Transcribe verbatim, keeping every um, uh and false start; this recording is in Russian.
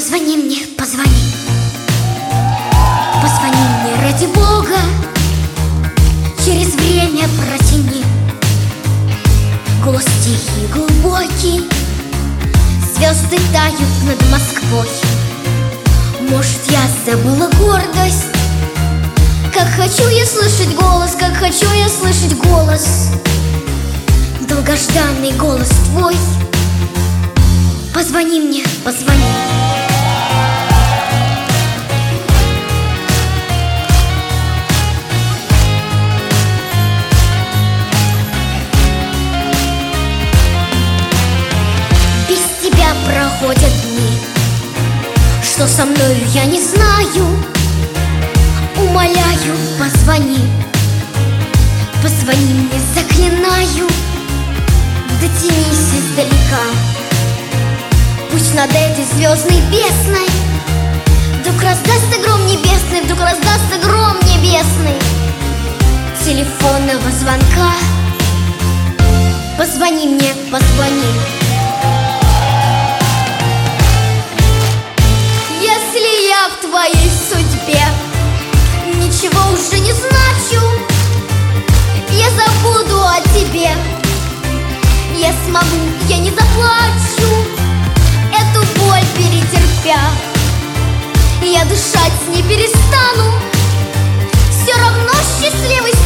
Позвони мне, позвони. Позвони мне ради Бога, через время протяни. Голос тихий, глубокий, звезды тают над Москвой. Может, я забыла гордость? Как хочу я слышать голос, как хочу я слышать голос, долгожданный голос твой. Позвони мне, позвони. Без тебя проходят дни, что со мною я не знаю. Умоляю, позвони. Позвони мне, заклинаю. Дотянись издалека. Пусть над этой звездной бездной вдруг раздастся гром небесный, вдруг раздастся гром небесный телефонного звонка. Позвони мне, позвони. Если я в твоей судьбе ничего уже не значу, я забуду о тебе. Я смогу, я не заплачу, эту боль перетерпя. Я дышать не перестану, все равно счастливой